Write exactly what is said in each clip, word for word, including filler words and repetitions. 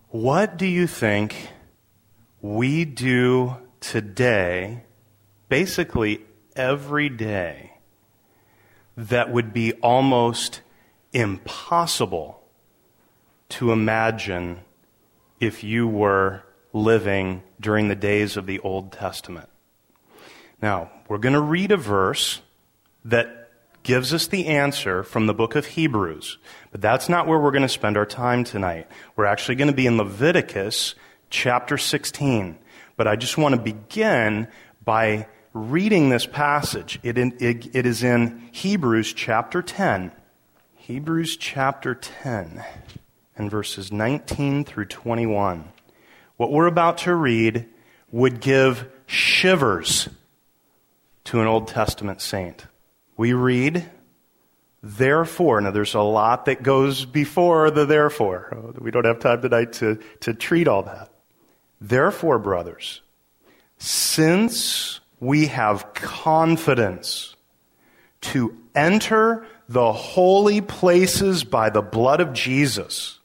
What do you think we do today, basically every day, that would be almost impossible to imagine if you were living during the days of the Old Testament? Now, we're going to read a verse that gives us the answer from the book of Hebrews, but that's not where we're going to spend our time tonight. We're actually going to be in Leviticus chapter sixteen, but I just want to begin by reading this passage. It, in, it, it is in Hebrews chapter ten. Hebrews chapter ten and verses nineteen through twenty-one. What we're about to read would give shivers to an Old Testament saint. We read, therefore, now there's a lot that goes before the therefore. We don't have time tonight to, to treat all that. Therefore, brothers, since we have confidence to enter the holy places by the blood of Jesus,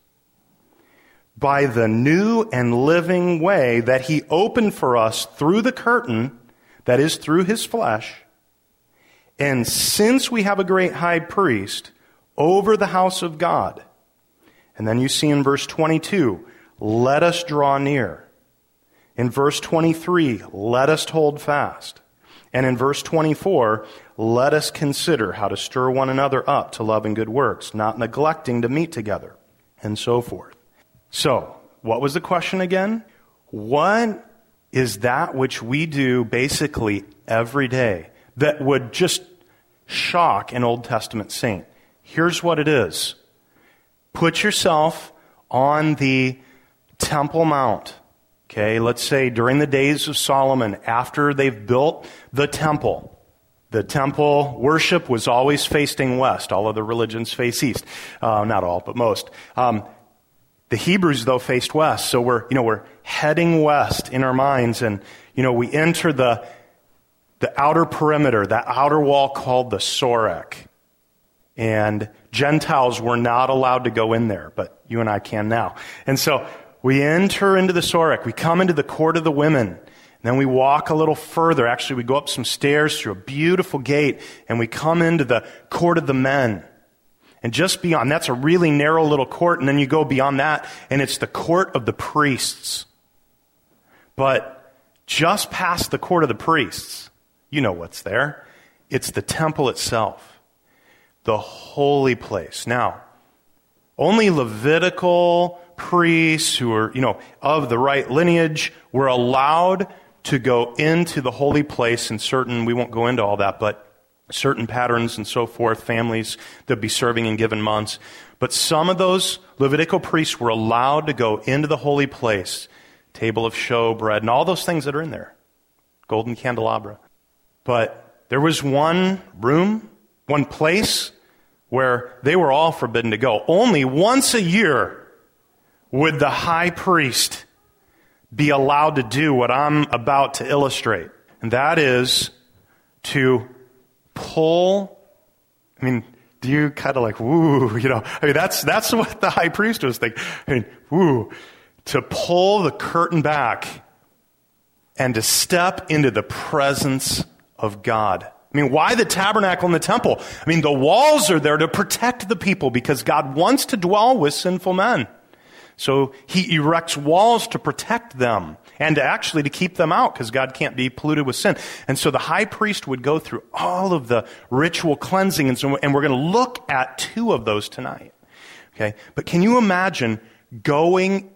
by the new and living way that he opened for us through the curtain, that is, through his flesh, and since we have a great high priest over the house of God, and then you see in verse twenty-two, let us draw near. In verse twenty-three, let us hold fast. And in verse twenty-four, let us consider how to stir one another up to love and good works, not neglecting to meet together, and so forth. So, what was the question again? What is that which we do basically every day that would just shock an Old Testament saint? Here's what it is. Put yourself on the Temple Mount. Okay, let's say during the days of Solomon, after they've built the temple. The temple worship was always facing west. All other religions face east. Uh, not all, but most. Um, the Hebrews, though, faced west. So we're, you know, we're heading west in our minds, and, you know, we enter the the outer perimeter, that outer wall called the Sorek. And Gentiles were not allowed to go in there, but you and I can now. And so we enter into the Sorek. We come into the court of the women. And then we walk a little further. Actually, we go up some stairs through a beautiful gate, and we come into the court of the men. And just beyond, that's a really narrow little court, and then you go beyond that, and it's the court of the priests. But just past the court of the priests, you know what's there. It's the temple itself, the holy place. Now, only Levitical priests who are, you know, of the right lineage were allowed to go into the holy place in certain, we won't go into all that, but certain patterns and so forth, families that be serving in given months. But some of those Levitical priests were allowed to go into the holy place, table of showbread, and all those things that are in there, golden candelabra. But there was one room, one place where they were all forbidden to go. Only once a year would the high priest be allowed to do what I'm about to illustrate. And that is to pull, I mean, do you kind of like, woo, you know, I mean, that's, that's what the high priest was thinking. I mean, woo, to pull the curtain back and to step into the presence of God. I mean, why the tabernacle and the temple? I mean, the walls are there to protect the people because God wants to dwell with sinful men. So he erects walls to protect them and to actually to keep them out because God can't be polluted with sin. And so the high priest would go through all of the ritual cleansing, and so, and we're going to look at two of those tonight. Okay, but can you imagine going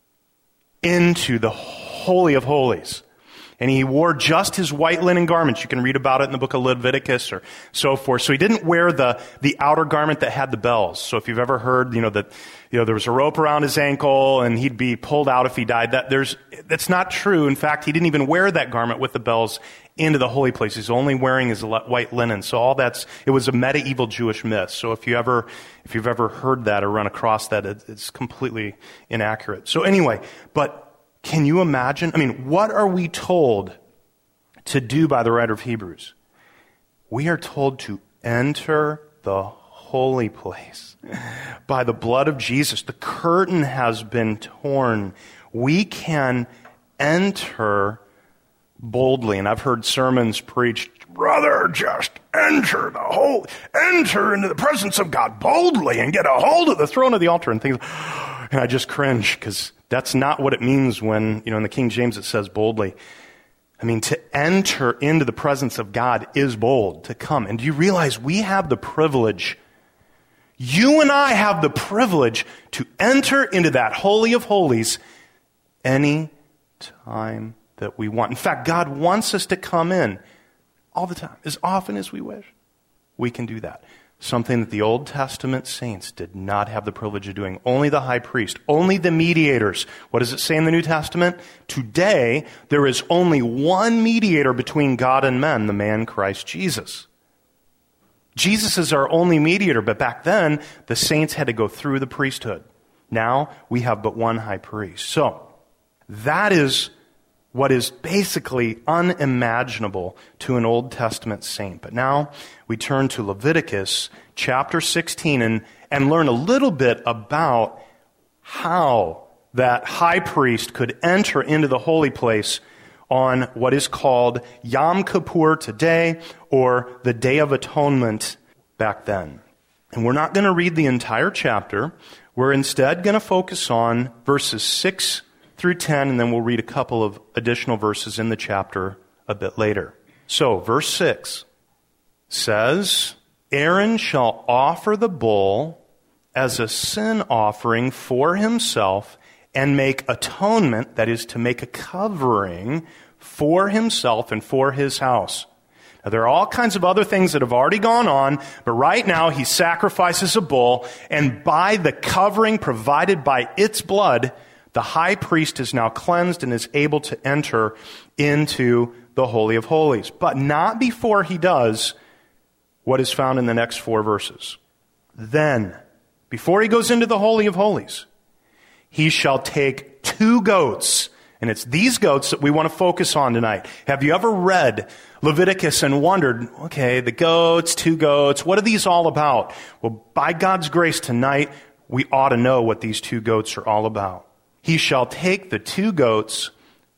into the Holy of Holies? And he wore just his white linen garments. You can read about it in the book of Leviticus or so forth. So he didn't wear the, the outer garment that had the bells. So if you've ever heard, you know, that, you know, there was a rope around his ankle and he'd be pulled out if he died, that there's, that's not true. In fact, he didn't even wear that garment with the bells into the holy place. He's only wearing his white linen. So all that's, it was a medieval Jewish myth. So if you ever, if you've ever heard that or run across that, it, it's completely inaccurate. So anyway, but can you imagine? I mean, what are we told to do by the writer of Hebrews? We are told to enter the holy place. By the blood of Jesus, the curtain has been torn. We can enter boldly. And I've heard sermons preached, brother, just enter the whole, enter into the presence of God boldly and get a hold of the throne of the altar and things. And I just cringe because that's not what it means when, you know, in the King James it says boldly. I mean, to enter into the presence of God is bold, to come. And do you realize we have the privilege, you and I have the privilege to enter into that Holy of Holies any time that we want. In fact, God wants us to come in all the time, as often as we wish. We can do that. Something that the Old Testament saints did not have the privilege of doing. Only the high priest, only the mediators. What does it say in the New Testament? Today, there is only one mediator between God and men, the man Christ Jesus. Jesus is our only mediator, but back then, the saints had to go through the priesthood. Now, we have but one high priest. So, that is what is basically unimaginable to an Old Testament saint. But now we turn to Leviticus chapter sixteen and, and learn a little bit about how that high priest could enter into the holy place on what is called Yom Kippur today, or the Day of Atonement back then. And we're not going to read the entire chapter. We're instead going to focus on verses six through ten, and then we'll read a couple of additional verses in the chapter a bit later. So, verse six says, Aaron shall offer the bull as a sin offering for himself and make atonement, that is, to make a covering for himself and for his house. Now, there are all kinds of other things that have already gone on, but right now he sacrifices a bull, and by the covering provided by its blood, the high priest is now cleansed and is able to enter into the Holy of Holies. But not before he does what is found in the next four verses. Then, before he goes into the Holy of Holies, he shall take two goats. And it's these goats that we want to focus on tonight. Have you ever read Leviticus and wondered, okay, the goats, two goats, what are these all about? Well, by God's grace tonight, we ought to know what these two goats are all about. He shall take the two goats,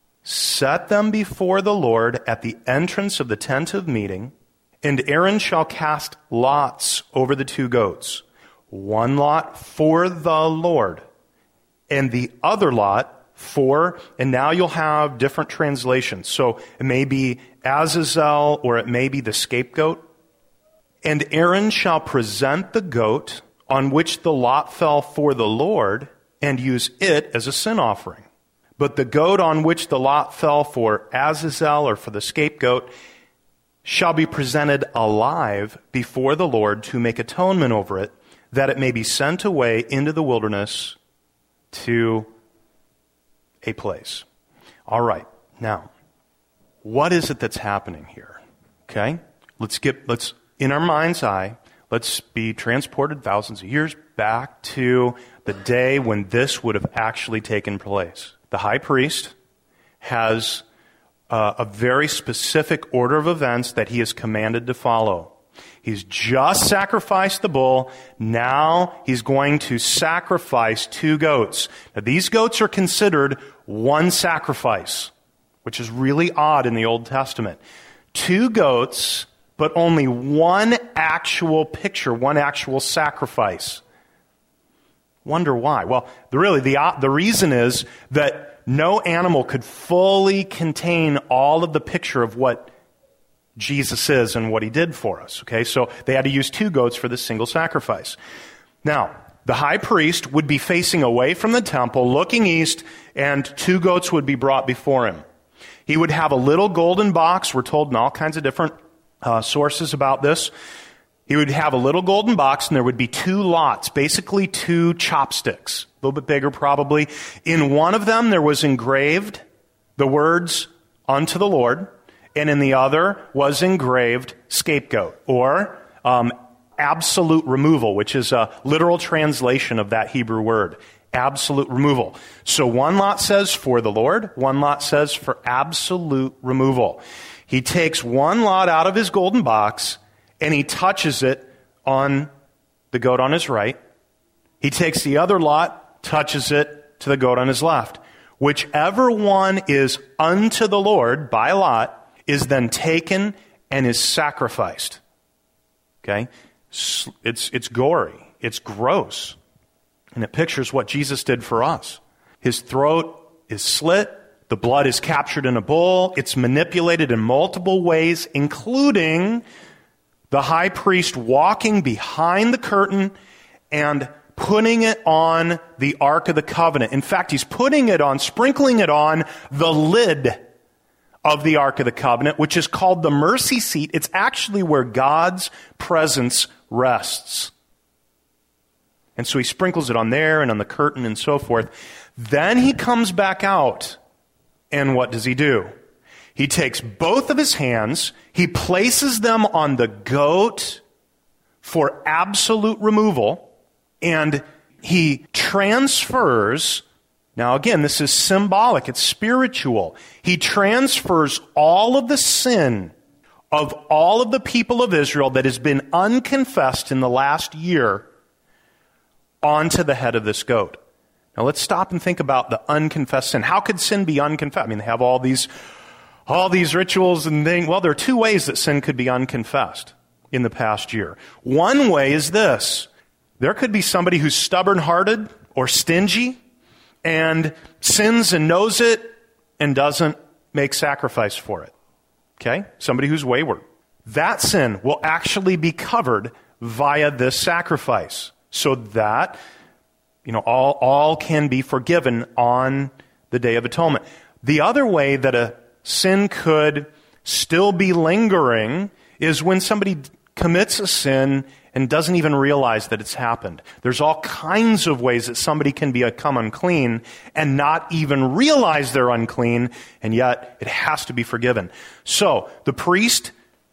set them before the Lord at the entrance of the tent of meeting, and Aaron shall cast lots over the two goats, one lot for the Lord, and the other lot for, and now you'll have different translations. So it may be Azazel, or it may be the scapegoat. And Aaron shall present the goat on which the lot fell for the Lord, and use it as a sin offering. But the goat on which the lot fell for Azazel, or for the scapegoat, shall be presented alive before the Lord to make atonement over it, that it may be sent away into the wilderness to a place. All right, now, what is it that's happening here? Okay, let's get, let's, in our mind's eye, let's be transported thousands of years back to the day when this would have actually taken place. The high priest has uh, a very specific order of events that he is commanded to follow. He's just sacrificed the bull. Now he's going to sacrifice two goats. Now these goats are considered one sacrifice, which is really odd in the Old Testament. Two goats, but only one actual picture, one actual sacrifice. Wonder why? Well, the, really, the, the reason is that no animal could fully contain all of the picture of what Jesus is and what he did for us. Okay, so they had to use two goats for this single sacrifice. Now, the high priest would be facing away from the temple, looking east, and two goats would be brought before him. He would have a little golden box. We're told in all kinds of different uh, sources about this. He would have a little golden box, and there would be two lots, basically two chopsticks, a little bit bigger probably. In one of them, there was engraved the words, unto the Lord, and in the other was engraved scapegoat, or um, absolute removal, which is a literal translation of that Hebrew word, absolute removal. So one lot says for the Lord, one lot says for absolute removal. He takes one lot out of his golden box, and he touches it on the goat on his right. He takes the other lot, touches it to the goat on his left. Whichever one is unto the Lord by lot is then taken and is sacrificed. Okay? It's, it's gory. It's gross. And it pictures what Jesus did for us. His throat is slit. The blood is captured in a bowl. It's manipulated in multiple ways, including the high priest walking behind the curtain and putting it on the Ark of the Covenant. In fact, he's putting it on, sprinkling it on the lid of the Ark of the Covenant, which is called the mercy seat. It's actually where God's presence rests. And so he sprinkles it on there and on the curtain and so forth. Then he comes back out. And what does he do? He takes both of his hands, he places them on the goat for absolute removal, and he transfers, now again, this is symbolic, it's spiritual. He transfers all of the sin of all of the people of Israel that has been unconfessed in the last year onto the head of this goat. Now let's stop and think about the unconfessed sin. How could sin be unconfessed? I mean, they have all these, all these rituals and things. Well, there are two ways that sin could be unconfessed in the past year. One way is this. There could be somebody who's stubborn-hearted or stingy and sins and knows it and doesn't make sacrifice for it. Okay? Somebody who's wayward. That sin will actually be covered via this sacrifice so that You know, all, all can be forgiven on the Day of Atonement. The other way that a sin could still be lingering is when somebody commits a sin and doesn't even realize that it's happened. There's all kinds of ways that somebody can become unclean and not even realize they're unclean, and yet it has to be forgiven. So, the priest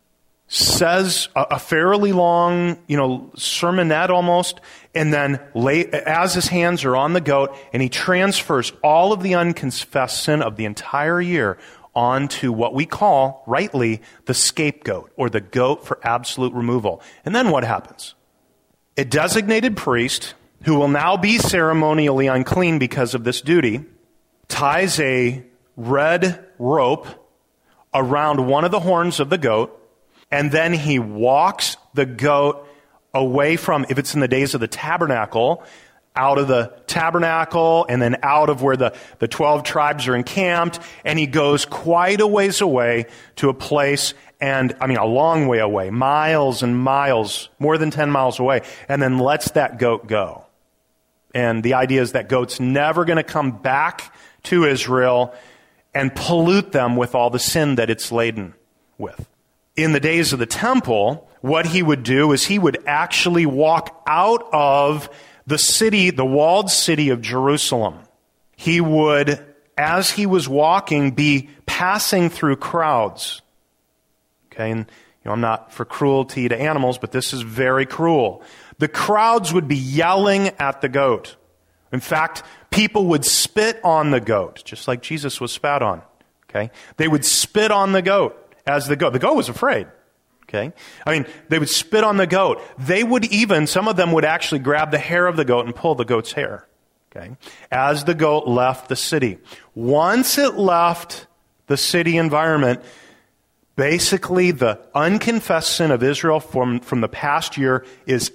says a, a fairly long, you know, sermonette almost, and then lay, as his hands are on the goat, and he transfers all of the unconfessed sin of the entire year onto what we call, rightly, the scapegoat, or the goat for absolute removal. And then what happens? A designated priest, who will now be ceremonially unclean because of this duty, ties a red rope around one of the horns of the goat, and then he walks the goat away from, if it's in the days of the tabernacle, out of the tabernacle and then out of where the, the twelve tribes are encamped, and he goes quite a ways away to a place, and I mean a long way away, miles and miles, more than ten miles away, and then lets that goat go. And the idea is that goat's never going to come back to Israel and pollute them with all the sin that it's laden with. In the days of the temple, what he would do is he would actually walk out of the city, the walled city of Jerusalem. He would, as he was walking, be passing through crowds. Okay, and you know, I'm not for cruelty to animals, but this is very cruel. The crowds would be yelling at the goat. In fact, people would spit on the goat, just like Jesus was spat on. Okay, they would spit on the goat. As the goat. The goat was afraid. Okay? I mean, they would spit on the goat. They would even, some of them would actually grab the hair of the goat and pull the goat's hair. Okay? As the goat left the city. Once it left the city environment, basically the unconfessed sin of Israel from, from the past year is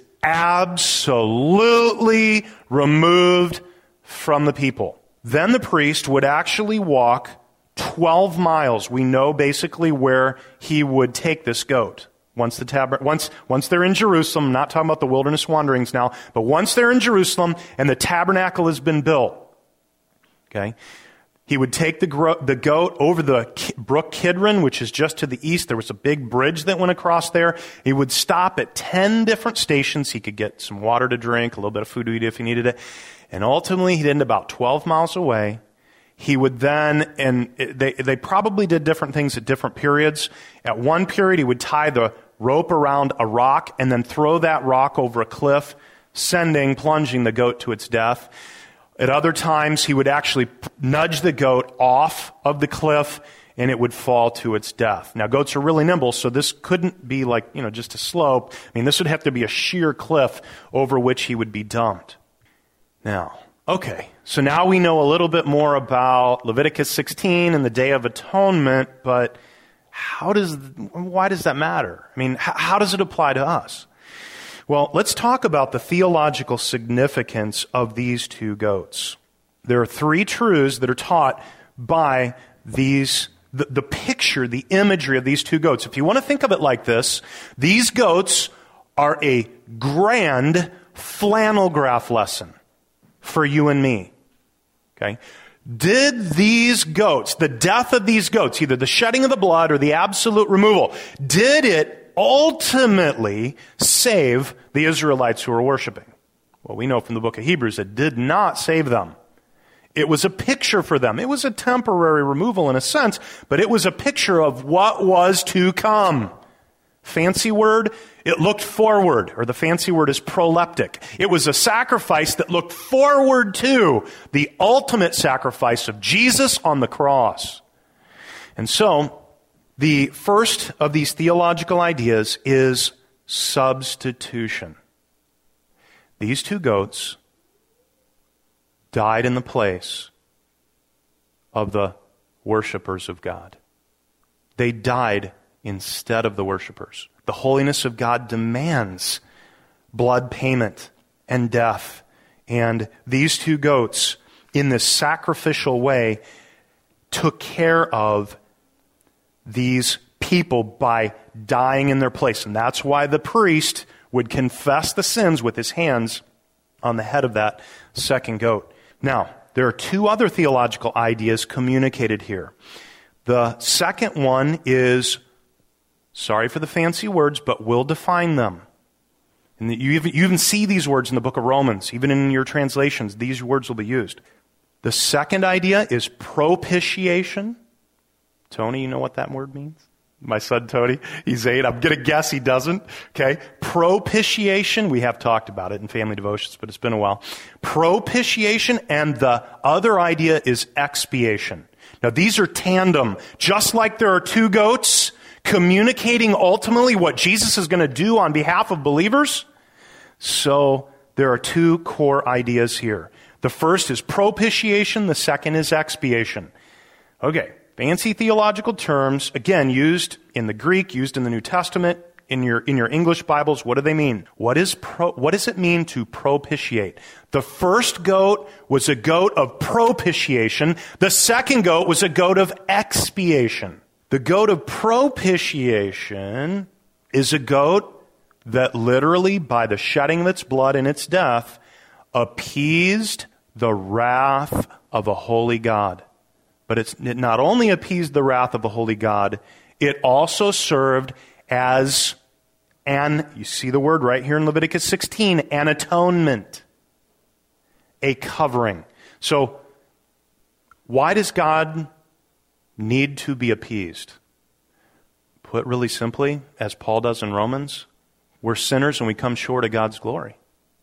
absolutely removed from the people. Then the priest would actually walk twelve miles. We know basically where he would take this goat. Once the tab- once once they're in Jerusalem, I'm not talking about the wilderness wanderings now, but once they're in Jerusalem and the tabernacle has been built, okay, he would take the, gro- the goat over the K- brook Kidron, which is just to the east. There was a big bridge that went across there. He would stop at ten different stations. He could get some water to drink, a little bit of food to eat if he needed it. And ultimately, he'd end about twelve miles away. He would then, and they they probably did different things at different periods. At one period, he would tie the rope around a rock and then throw that rock over a cliff, sending, plunging the goat to its death. At other times, he would actually nudge the goat off of the cliff and it would fall to its death. Now, goats are really nimble, so this couldn't be like, you know, just a slope. I mean, this would have to be a sheer cliff over which he would be dumped. Now, okay, so now we know a little bit more about Leviticus sixteen and the Day of Atonement, but how does, why does that matter? I mean, how, how does it apply to us? Well, let's talk about the theological significance of these two goats. There are three truths that are taught by these, the, the picture, the imagery of these two goats. If you want to think of it like this, these goats are a grand flannel graph lesson for you and me. Okay? Did these goats, the death of these goats, either the shedding of the blood or the absolute removal, did it ultimately save the Israelites who were worshiping? Well, we know from the book of Hebrews it did not save them. It was a picture for them. It was a temporary removal in a sense, but it was a picture of what was to come. Fancy word, it looked forward, or the fancy word is proleptic. It was a sacrifice that looked forward to the ultimate sacrifice of Jesus on the cross. And so, the first of these theological ideas is substitution. These two goats died in the place of the worshipers of God. They died instead of the worshipers. The holiness of God demands blood payment and death. And these two goats, in this sacrificial way, took care of these people by dying in their place. And that's why the priest would confess the sins with his hands on the head of that second goat. Now, there are two other theological ideas communicated here. The second one is, sorry for the fancy words, but we'll define them. And you even, you even see these words in the book of Romans. Even in your translations, these words will be used. The second idea is propitiation. Tony, you know what that word means? My son Tony, he's eight. I'm going to guess he doesn't. Okay. Propitiation. We have talked about it in family devotions, but it's been a while. Propitiation, and the other idea is expiation. Now, these are tandem. Just like there are two goats communicating ultimately what Jesus is going to do on behalf of believers, so there are two core ideas here. The first is propitiation. The second is expiation. Okay. Fancy theological terms, again, used in the Greek, used in the New Testament, in your in your English Bibles. What do they mean? What is pro, what does it mean to propitiate? The first goat was a goat of propitiation. The second goat was a goat of expiation. The goat of propitiation is a goat that literally, by the shedding of its blood and its death, appeased the wrath of a holy God. But it's, it not only appeased the wrath of a holy God, it also served as an, you see the word right here in Leviticus sixteen, an atonement, a covering. So, why does God need to be appeased? Put really simply, as Paul does in Romans, we're sinners and we come short of God's glory.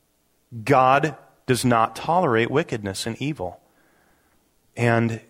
God does not tolerate wickedness and evil. And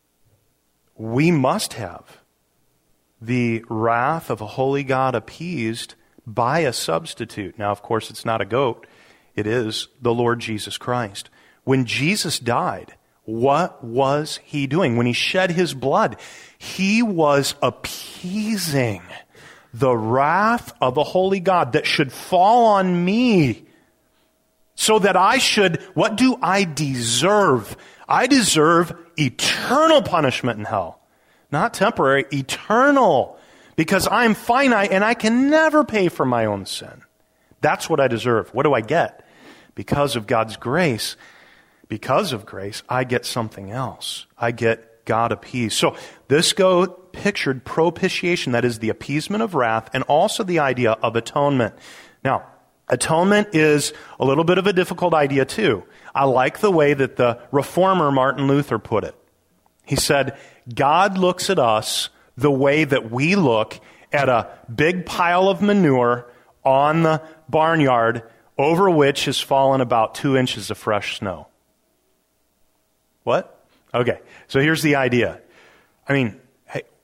we must have the wrath of a holy God appeased by a substitute. Now, of course, it's not a goat. It is the Lord Jesus Christ. When Jesus died, what was he doing? When he shed his blood, he was appeasing the wrath of a holy God that should fall on me, so that I should, what do I deserve? I deserve eternal punishment in hell. Not temporary, eternal. Because I'm finite and I can never pay for my own sin. That's what I deserve. What do I get? Because of God's grace, because of grace, I get something else. I get God appeased. So this goat pictured propitiation, that is the appeasement of wrath, and also the idea of atonement. Now, atonement is a little bit of a difficult idea too. I like the way that the reformer Martin Luther put it. He said, God looks at us the way that we look at a big pile of manure on the barnyard over which has fallen about two inches of fresh snow. What? Okay, so here's the idea. I mean, hey,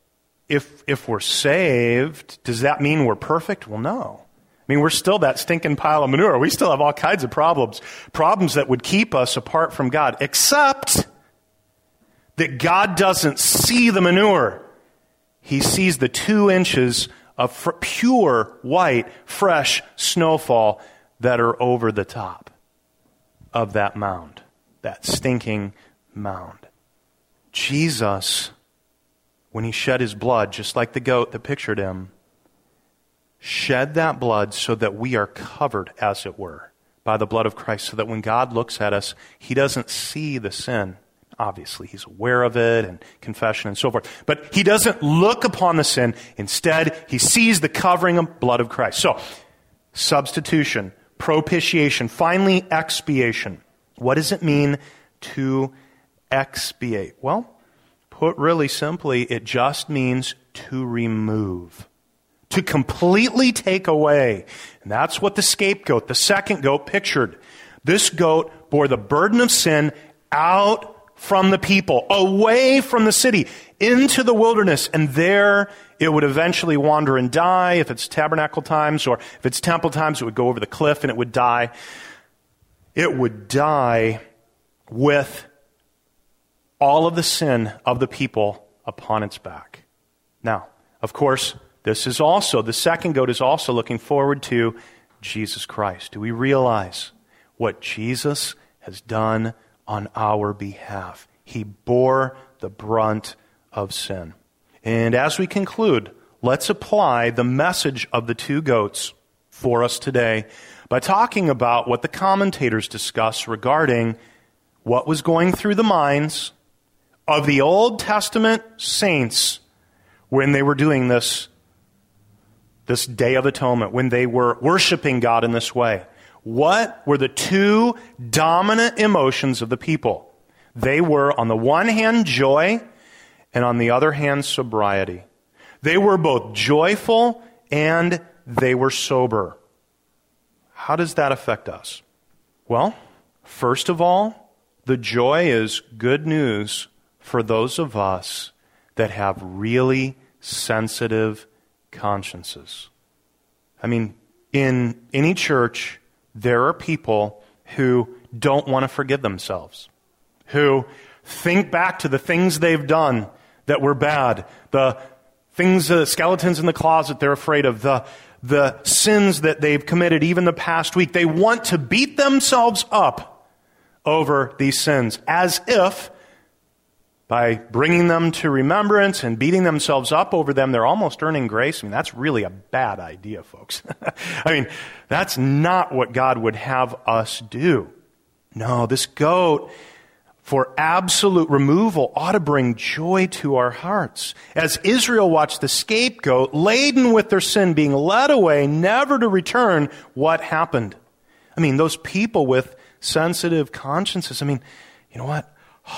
if, if we're saved, does that mean we're perfect? Well, no. I mean, we're still that stinking pile of manure. We still have all kinds of problems, problems that would keep us apart from God, except that God doesn't see the manure. He sees the two inches of fr- pure, white, fresh snowfall that are over the top of that mound, that stinking mound. Jesus, when he shed his blood, just like the goat that pictured him, shed that blood so that we are covered, as it were, by the blood of Christ, so that when God looks at us, he doesn't see the sin. Obviously, he's aware of it and confession and so forth. But he doesn't look upon the sin. Instead, he sees the covering of blood of Christ. So, substitution, propitiation, finally expiation. What does it mean to expiate? Well, put really simply, it just means to remove, to completely take away. And that's what the scapegoat, the second goat, pictured. This goat bore the burden of sin out from the people, away from the city, into the wilderness, and there it would eventually wander and die. If it's tabernacle times, or if it's temple times, it would go over the cliff and it would die. It would die with all of the sin of the people upon its back. Now, of course, this is also, the second goat is also looking forward to Jesus Christ. Do we realize what Jesus has done on our behalf? He bore the brunt of sin. And as we conclude, let's apply the message of the two goats for us today by talking about what the commentators discuss regarding what was going through the minds of the Old Testament saints when they were doing this, this Day of Atonement, when they were worshiping God in this way. What were the two dominant emotions of the people? They were, on the one hand, joy, and on the other hand, sobriety. They were both joyful and they were sober. How does that affect us? Well, first of all, the joy is good news for those of us that have really sensitive consciences. I mean, in any church, there are people who don't want to forgive themselves, who think back to the things they've done that were bad, the things, the skeletons in the closet they're afraid of, the, the sins that they've committed even the past week. They want to beat themselves up over these sins as if by bringing them to remembrance and beating themselves up over them, they're almost earning grace. I mean, that's really a bad idea, folks. I mean, that's not what God would have us do. No, this goat, for absolute removal, ought to bring joy to our hearts. As Israel watched the scapegoat, laden with their sin, being led away, never to return, what happened? I mean, those people with sensitive consciences, I mean, you know what?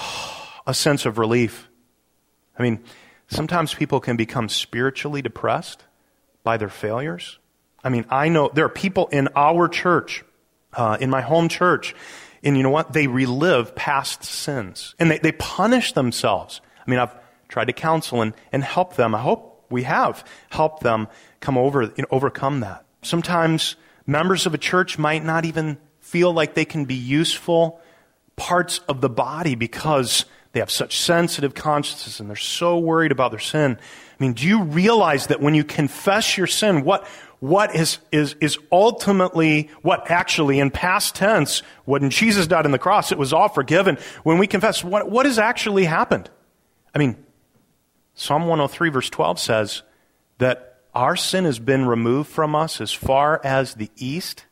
A sense of relief. I mean, sometimes people can become spiritually depressed by their failures. I mean, I know there are people in our church, uh, in my home church, and you know what? They relive past sins, and they, they punish themselves. I mean, I've tried to counsel and, and help them. I hope we have helped them come over, you know, overcome that. Sometimes members of a church might not even feel like they can be useful parts of the body because they have such sensitive consciences and they're so worried about their sin. I mean, do you realize that when you confess your sin, what what is is is ultimately, what actually in past tense, when Jesus died on the cross, it was all forgiven. When we confess, what what has actually happened? I mean, Psalm one oh three verse twelve says that our sin has been removed from us as far as the east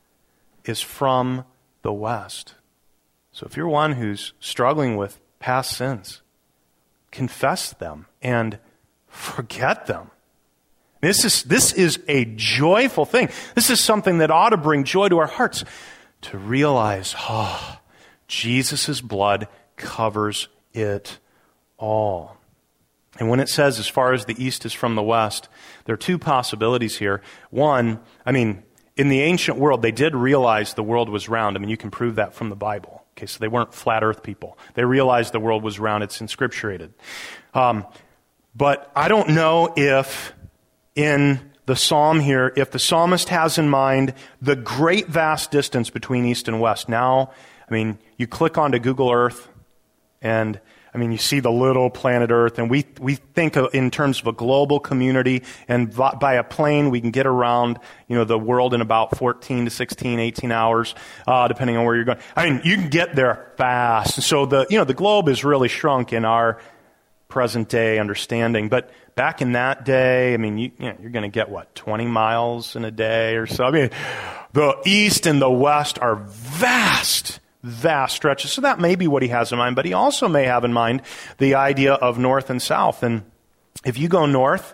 is from the west. So if you're one who's struggling with past sins, confess them and forget them. This is, this is a joyful thing. This is something that ought to bring joy to our hearts, to realize, oh, Jesus' blood covers it all. And when it says, as far as the east is from the west, there are two possibilities here. One, I mean, in the ancient world, they did realize the world was round. I mean, you can prove that from the Bible. Okay, so they weren't flat earth people. They realized the world was round. It's inscripturated. Um, But I don't know if in the psalm here, if the psalmist has in mind the great vast distance between east and west. Now, I mean, you click onto Google Earth, and I mean, you see the little planet Earth, and we we think of, in terms of a global community, and by a plane we can get around, you know, the world in about fourteen to sixteen, eighteen hours, uh, depending on where you're going. I mean, you can get there fast. So the you know the globe is really shrunk in our present day understanding, but back in that day, I mean, you, you know, you're going to get what, twenty miles in a day or so. I mean, the east and the west are vast. Vast stretches. So that may be what he has in mind, but he also may have in mind the idea of north and south. And if you go north,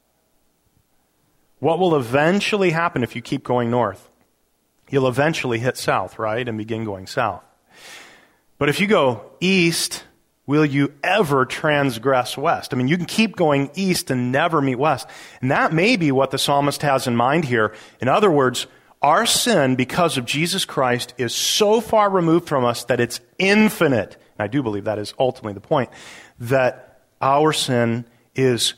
what will eventually happen if you keep going north? You'll eventually hit south, right? And begin going south. But if you go east, will you ever transgress west? I mean, you can keep going east and never meet west. And that may be what the psalmist has in mind here. In other words, our sin, because of Jesus Christ, is so far removed from us that it's infinite. And I do believe that is ultimately the point, that our sin is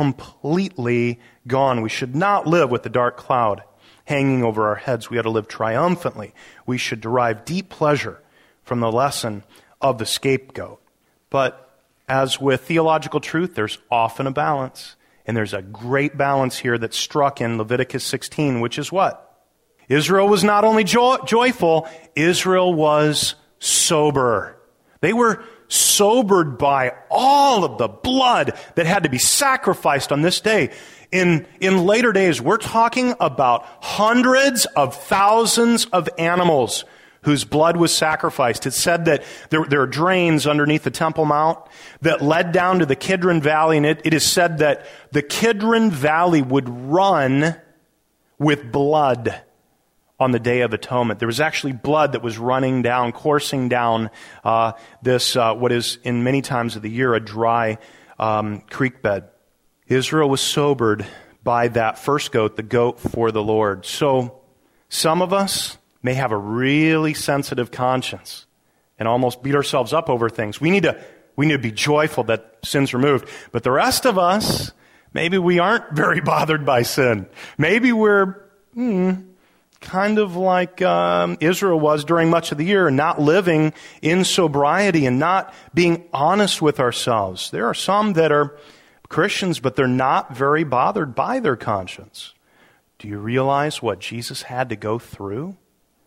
completely gone. We should not live with the dark cloud hanging over our heads. We ought to live triumphantly. We should derive deep pleasure from the lesson of the scapegoat. But as with theological truth, there's often a balance. And there's a great balance here that's struck in Leviticus sixteen, which is what? Israel was not only joy- joyful, Israel was sober. They were sobered by all of the blood that had to be sacrificed on this day. In, in later days, we're talking about hundreds of thousands of animals whose blood was sacrificed. It said that there, there are drains underneath the Temple Mount that led down to the Kidron Valley, and it, it is said that the Kidron Valley would run with blood on the Day of Atonement. There was actually blood that was running down, coursing down uh, this, uh, what is in many times of the year, a dry um, creek bed. Israel was sobered by that first goat, the goat for the Lord. So some of us may have a really sensitive conscience and almost beat ourselves up over things. We need to, we need to be joyful that sin's removed. But the rest of us, maybe we aren't very bothered by sin. Maybe we're, hmm, kind of like um, Israel was during much of the year, not living in sobriety and not being honest with ourselves. There are some that are Christians, but they're not very bothered by their conscience. Do you realize what Jesus had to go through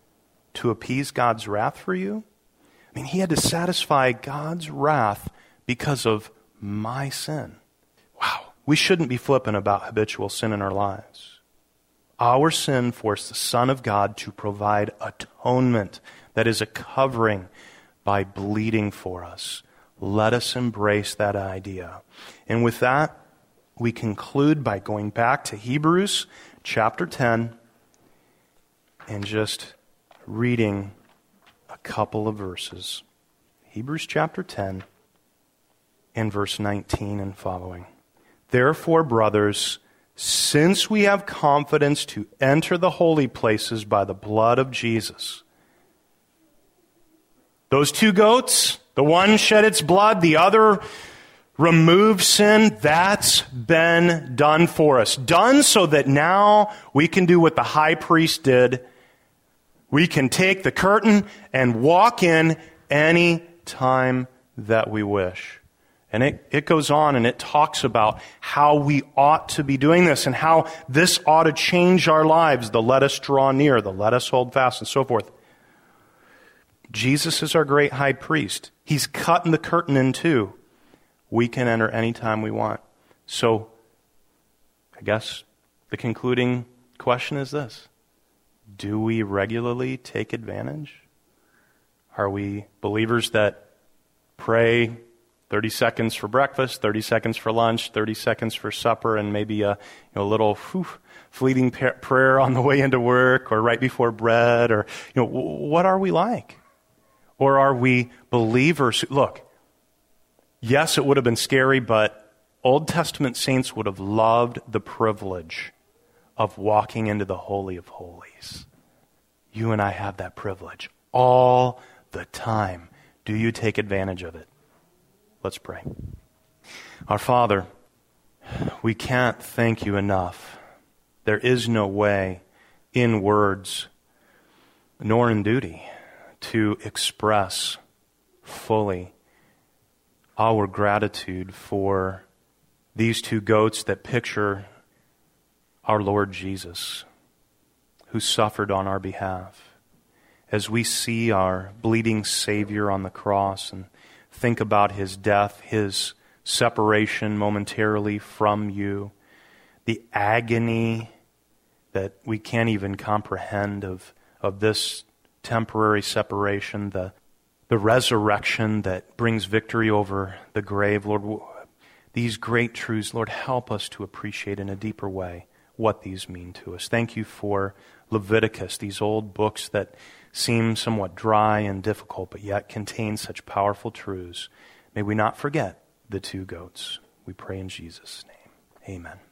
to appease God's wrath for you? I mean, he had to satisfy God's wrath because of my sin. Wow. We shouldn't be flippant about habitual sin in our lives. Our sin forced the Son of God to provide atonement, that is a covering, by bleeding for us. Let us embrace that idea. And with that, we conclude by going back to Hebrews chapter ten and just reading a couple of verses. Hebrews chapter ten and verse nineteen and following. Therefore, brothers, since we have confidence to enter the holy places by the blood of Jesus. Those two goats, the one shed its blood, the other removed sin, that's been done for us. Done so that now we can do what the high priest did. We can take the curtain and walk in any time that we wish. And it, it goes on and it talks about how we ought to be doing this and how this ought to change our lives. The let us draw near, the let us hold fast, and so forth. Jesus is our great high priest. He's cutting the curtain in two. We can enter anytime we want. So, I guess the concluding question is this. Do we regularly take advantage? Are we believers that pray thirty seconds for breakfast, thirty seconds for lunch, thirty seconds for supper, and maybe a, you know, a little whew, fleeting prayer on the way into work or right before bread? Or, you know, what are we like? Or are we believers? Look, yes, it would have been scary, but Old Testament saints would have loved the privilege of walking into the Holy of Holies. You and I have that privilege all the time. Do you take advantage of it? Let's pray. Our Father, we can't thank you enough. There is no way in words nor in duty to express fully our gratitude for these two goats that picture our Lord Jesus, who suffered on our behalf. As we see our bleeding Savior on the cross and think about his death, his separation momentarily from you, the agony that we can't even comprehend of, of this temporary separation, the, the resurrection that brings victory over the grave. Lord, these great truths, Lord, help us to appreciate in a deeper way what these mean to us. Thank you for Leviticus, these old books that seem somewhat dry and difficult, but yet contain such powerful truths. May we not forget the two goats. We pray in Jesus' name. Amen.